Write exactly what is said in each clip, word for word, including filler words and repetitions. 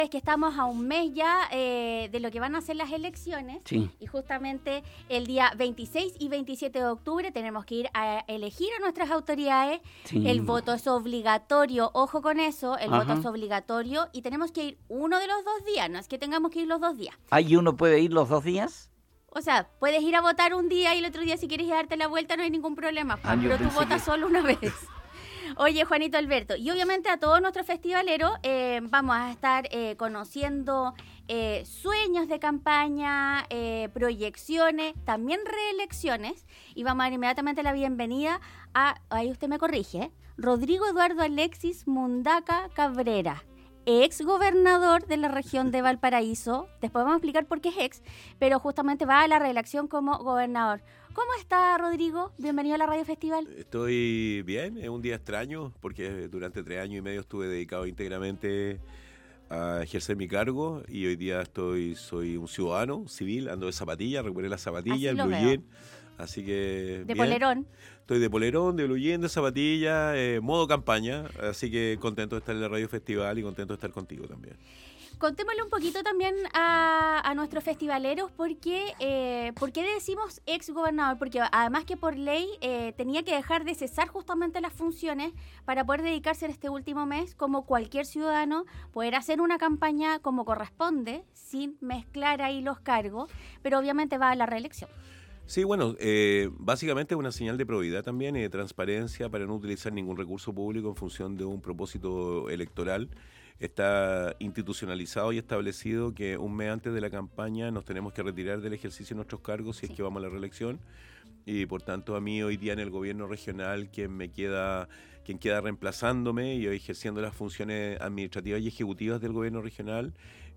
Es que estamos a un mes ya eh, de lo que van a ser las elecciones, sí. Y justamente el día veintiséis y veintisiete de octubre tenemos que ir a elegir a nuestras autoridades. Sí. El voto es obligatorio, ojo con eso, el Ajá. voto es obligatorio y tenemos que ir uno de los dos días, no es que tengamos que ir los dos días. ¿Hay uno puede ir los dos días? O sea, puedes ir a votar un día y el otro día si quieres darte la vuelta no hay ningún problema, Juan, Ah, yo pero tú pensé votas que- solo una vez. Oye, Juanito Alberto, y obviamente a todos nuestros festivaleros eh, vamos a estar eh, conociendo eh, sueños de campaña, eh, proyecciones, también reelecciones, y vamos a dar inmediatamente la bienvenida a, ahí usted me corrige, ¿eh? Rodrigo Eduardo Alexis Mundaca Cabrera, ex gobernador de la región de Valparaíso. Después vamos a explicar por qué es ex, pero justamente va a la reelección como gobernador. ¿Cómo está, Rodrigo? Bienvenido a la Radio Festival. Estoy bien, es un día extraño porque durante tres años y medio estuve dedicado íntegramente a ejercer mi cargo y hoy día estoy soy un ciudadano civil, ando de zapatillas, recuperé las zapatillas, Así el lo blue veo. jean, así que De bien. polerón. Estoy de polerón, de blue jean, de zapatillas, eh, modo campaña, así que contento de estar en la Radio Festival y contento de estar contigo también. Contémosle un poquito también a, a nuestros festivaleros por qué, eh, por qué decimos ex gobernador, porque además que por ley eh, tenía que dejar de cesar justamente las funciones para poder dedicarse en este último mes, como cualquier ciudadano, poder hacer una campaña como corresponde, sin mezclar ahí los cargos, pero obviamente va a la reelección. Sí, bueno, eh, básicamente es una señal de probidad también y de transparencia para no utilizar ningún recurso público en función de un propósito electoral. Está institucionalizado y establecido que un mes antes de la campaña nos tenemos que retirar del ejercicio de nuestros cargos si Sí. es que vamos a la reelección. Y por tanto a mí hoy día en el gobierno regional quien me queda, quien queda reemplazándome y hoy ejerciendo las funciones administrativas y ejecutivas del gobierno regional,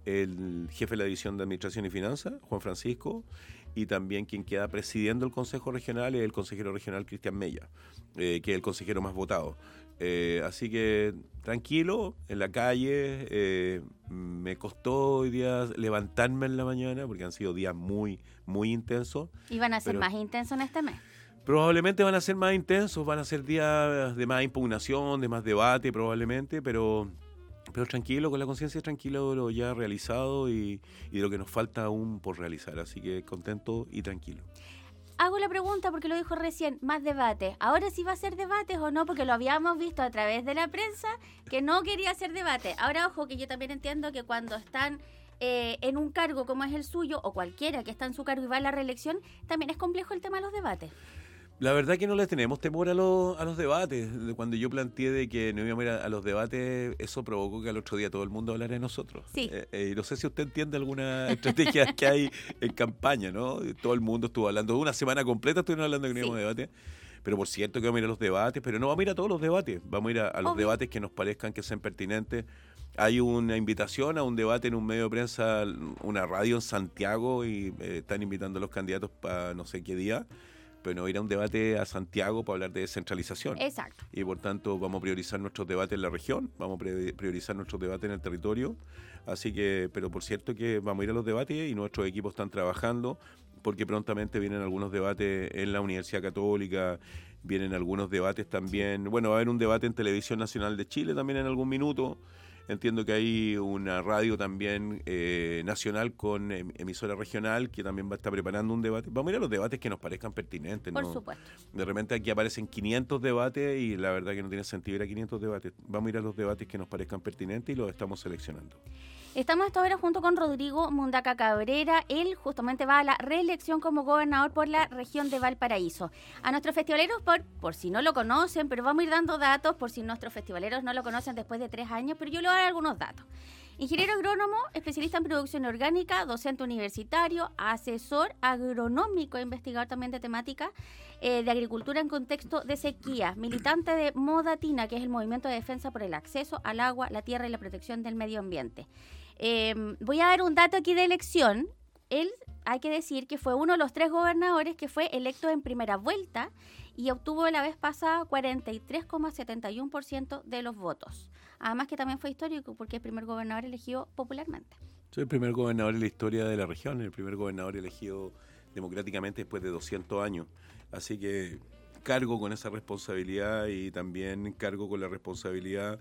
el jefe de la División de Administración y Finanzas, Juan Francisco, y también quien queda presidiendo el Consejo Regional es el consejero regional Cristian Mella, eh, que es el consejero más votado. Eh, así que tranquilo, en la calle, eh, me costó hoy día levantarme en la mañana porque han sido días muy, muy intensos. Y van a ser Pero- más intensos en este mes. Probablemente van a ser más intensos, van a ser días de más impugnación, de más debate probablemente, pero, pero tranquilo, con la conciencia tranquila de lo ya realizado y, y de lo que nos falta aún por realizar. Así que contento y tranquilo. Hago la pregunta porque lo dijo recién, más debate. Ahora sí va a ser debates o no, porque lo habíamos visto a través de la prensa que no quería hacer debate. Ahora, ojo, que yo también entiendo que cuando están eh, en un cargo como es el suyo, o cualquiera que está en su cargo y va a la reelección, también es complejo el tema de los debates. La verdad que no le tenemos temor a, los a los debates. Cuando yo planteé de que no íbamos a ir a, a los debates, eso provocó que al otro día todo el mundo hablara de nosotros. Sí. Eh, eh, no sé si usted entiende alguna estrategia que hay en campaña, ¿no? Todo el mundo estuvo hablando, una semana completa estuvieron hablando de que no íbamos a debate. Pero por cierto que vamos a ir a los debates, pero no vamos a ir a todos los debates, vamos a ir a, a los Obvio. debates que nos parezcan que sean pertinentes. Hay una invitación a un debate en un medio de prensa, una radio en Santiago, y eh, están invitando a los candidatos para no sé qué día, pero no ir a un debate a Santiago para hablar de descentralización. Exacto. Y por tanto vamos a priorizar nuestros debates en la región, vamos a pre- priorizar nuestros debates en el territorio. Así que, pero por cierto que vamos a ir a los debates y nuestros equipos están trabajando porque prontamente vienen algunos debates en la Universidad Católica, vienen algunos debates también. Bueno, va a haber un debate en Televisión Nacional de Chile también en algún minuto. Entiendo que hay una radio también eh, nacional con em- emisora regional que también va a estar preparando un debate. Vamos a ir a los debates que nos parezcan pertinentes, Por ¿no? supuesto. De repente aquí aparecen quinientos debates y la verdad que no tiene sentido ir a quinientos debates. Vamos a ir a los debates que nos parezcan pertinentes y los estamos seleccionando. Estamos hasta ahora junto con Rodrigo Mundaca Cabrera. Él justamente va a la reelección como gobernador por la región de Valparaíso. A nuestros festivaleros, por, por si no lo conocen, pero vamos a ir dando datos por si nuestros festivaleros no lo conocen después de tres años, pero yo le voy a dar algunos datos. Ingeniero agrónomo, especialista en producción orgánica, docente universitario, asesor agronómico e investigador también de temática eh, de agricultura en contexto de sequía, militante de Modatina, que es el movimiento de defensa por el acceso al agua, la tierra y la protección del medio ambiente. Eh, voy a dar un dato aquí de elección. Él, hay que decir que fue uno de los tres gobernadores que fue electo en primera vuelta y obtuvo la vez pasada cuarenta y tres coma setenta y uno por ciento de los votos. Además que también fue histórico porque es el primer gobernador elegido popularmente. Soy el primer gobernador en la historia de la región, el primer gobernador elegido democráticamente después de doscientos años. Así que cargo con esa responsabilidad y también cargo con la responsabilidad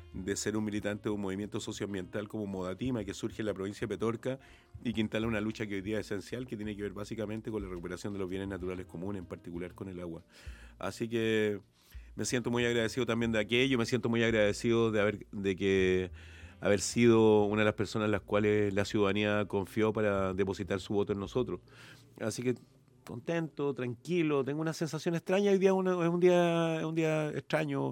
de ser un militante de un movimiento socioambiental como Modatima, que surge en la provincia de Petorca y que instala una lucha que hoy día es esencial, que tiene que ver básicamente con la recuperación de los bienes naturales comunes, en particular con el agua. Así que me siento muy agradecido también de aquello, me siento muy agradecido de haber, de que haber sido una de las personas en las cuales la ciudadanía confió para depositar su voto en nosotros. Así que contento, tranquilo, tengo una sensación extraña. Hoy día una, es un día, es un día extraño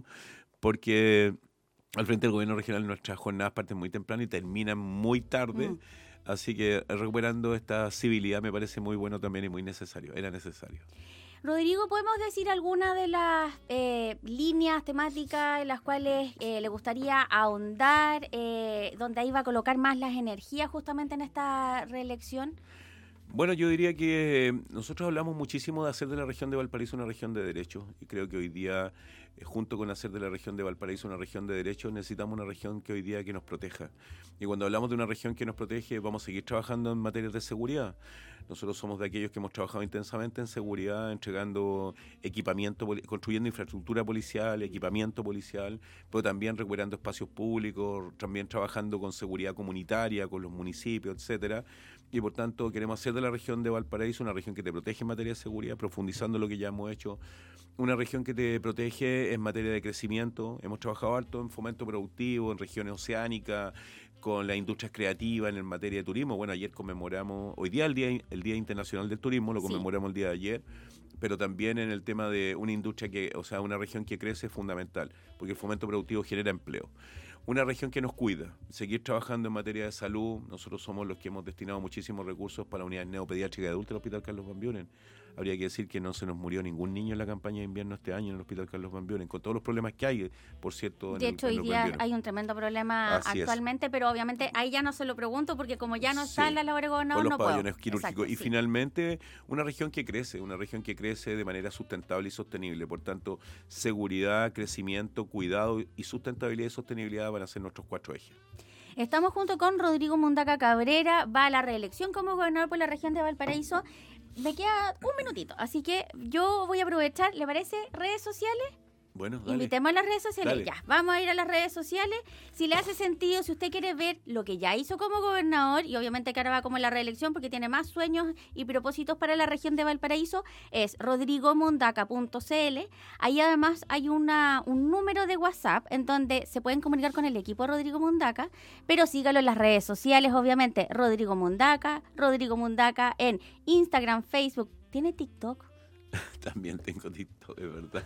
porque al frente del gobierno regional nuestras jornadas parten muy temprano y terminan muy tarde. Mm. Así que recuperando esta civilidad me parece muy bueno también y muy necesario. Era necesario. Rodrigo, ¿podemos decir alguna de las eh, líneas temáticas en las cuales eh, le gustaría ahondar, eh, donde ahí va a colocar más las energías justamente en esta reelección? Bueno, yo diría que nosotros hablamos muchísimo de hacer de la región de Valparaíso una región de derechos y creo que hoy día, eh, junto con hacer de la región de Valparaíso una región de derechos, necesitamos una región que hoy día que nos proteja. Y cuando hablamos de una región que nos protege, vamos a seguir trabajando en materias de seguridad. Nosotros somos de aquellos que hemos trabajado intensamente en seguridad, entregando equipamiento, construyendo infraestructura policial, equipamiento policial, pero también recuperando espacios públicos, también trabajando con seguridad comunitaria, con los municipios, etcétera. Y por tanto queremos hacer de la región de Valparaíso una región que te protege en materia de seguridad, profundizando lo que ya hemos hecho. Una región que te protege en materia de crecimiento. Hemos trabajado harto en fomento productivo, en regiones oceánicas, con las industrias creativas en materia de turismo. Bueno, ayer conmemoramos, hoy día el Día, el Día Internacional del Turismo, lo conmemoramos sí. el día de ayer, pero también en el tema de una industria que, o sea, una región que crece es fundamental, porque el fomento productivo genera empleo. Una región que nos cuida, seguir trabajando en materia de salud. Nosotros somos los que hemos destinado muchísimos recursos para la unidad neopediátrica de adultos del Hospital Carlos Van Buren. Habría que decir que no se nos murió ningún niño en la campaña de invierno este año en el Hospital Carlos Van Buren, con todos los problemas que hay, por cierto. En de hecho, el, en hoy día hay un tremendo problema Así actualmente, es. Pero obviamente ahí ya no se lo pregunto porque como ya no está sí. en la labor de gobernador, los no puedo. pabellones quirúrgicos. Exacto, y sí. finalmente, una región que crece, una región que crece de manera sustentable y sostenible. Por tanto, seguridad, crecimiento, cuidado y sustentabilidad y sostenibilidad van a ser nuestros cuatro ejes. Estamos junto con Rodrigo Mundaca Cabrera, va a la reelección como gobernador por la región de Valparaíso. Me queda un minutito, así que yo voy a aprovechar, ¿le parece? ¿Redes sociales? Bueno, dale. Invitemos a las redes sociales. Dale. Ya, vamos a ir a las redes sociales. Si le hace sentido, si usted quiere ver lo que ya hizo como gobernador, y obviamente que ahora va como en la reelección porque tiene más sueños y propósitos para la región de Valparaíso, es rodrigo mundaca punto c l. Ahí además hay una un número de WhatsApp en donde se pueden comunicar con el equipo de Rodrigo Mundaca, pero sígalo en las redes sociales, obviamente, Rodrigo Mundaca, Rodrigo Mundaca en Instagram, Facebook. ¿Tiene TikTok? También tengo TikTok, de verdad.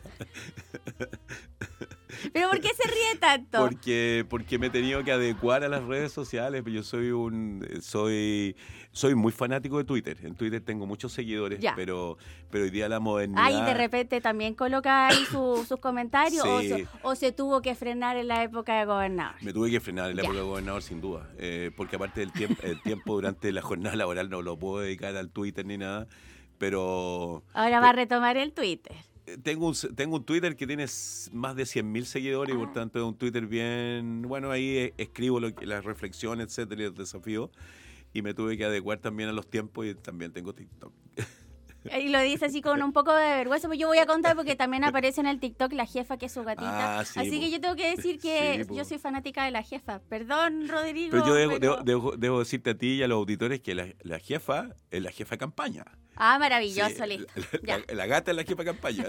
¿Pero por qué se ríe tanto? Porque, porque me he tenido que adecuar a las redes sociales. Yo soy un soy soy muy fanático de Twitter. En Twitter tengo muchos seguidores, ya. pero pero hoy día la modernidad... Ay, de repente también coloca ahí su, sus comentarios, sí. o, se, o se tuvo que frenar en la época de gobernador. Me tuve que frenar en la ya. época de gobernador, sin duda. Eh, porque aparte del tiempo, el tiempo durante la jornada laboral no lo puedo dedicar al Twitter ni nada. Pero... Ahora va a retomar el Twitter. Tengo un, tengo un Twitter que tiene más de cien mil seguidores ah. y por tanto es un Twitter bien... Bueno, ahí escribo lo que, las reflexiones, etcétera, y los desafíos. Y me tuve que adecuar también a los tiempos y también tengo TikTok. Y lo dice así con un poco de vergüenza, pero yo voy a contar porque también aparece en el TikTok la jefa que es su gatita. Ah, sí, así pues. que yo tengo que decir que sí, pues. yo soy fanática de la jefa. Perdón, Rodrigo. Pero yo debo, pero... Debo, debo, debo decirte a ti y a los auditores que la, la jefa es la jefa de campaña. Ah, maravilloso, sí, listo. La, la, la gata es la jefa de campaña.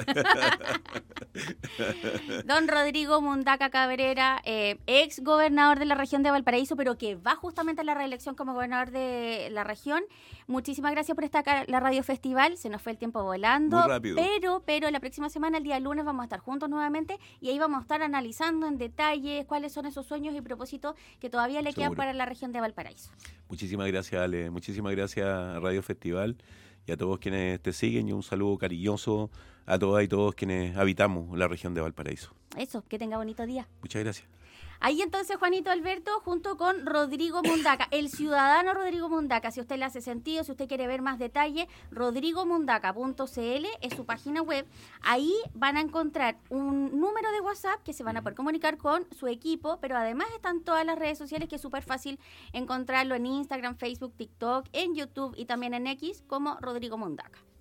Don Rodrigo Mundaca Cabrera, eh, ex gobernador de la región de Valparaíso, pero que va justamente a la reelección como gobernador de la región. Muchísimas gracias por estar acá en la Radio Festival. Se nos fue el tiempo volando. Muy rápido. Pero, pero la próxima semana, el día lunes, vamos a estar juntos nuevamente y ahí vamos a estar analizando en detalle cuáles son esos sueños y propósitos que todavía le Seguro. quedan para la región de Valparaíso. Muchísimas gracias, Ale. Muchísimas gracias a Radio Festival y a todos quienes te siguen y un saludo cariñoso a todas y todos quienes habitamos la región de Valparaíso. Eso, que tenga bonito día. Muchas gracias. Ahí entonces Juanito Alberto junto con Rodrigo Mundaca, el ciudadano Rodrigo Mundaca. Si a usted le hace sentido, si usted quiere ver más detalle, rodrigo mundaca punto c l es su página web. Ahí van a encontrar un número de WhatsApp que se van a poder comunicar con su equipo, pero además están todas las redes sociales que es súper fácil encontrarlo en Instagram, Facebook, TikTok, en YouTube y también en X como Rodrigo Mundaca.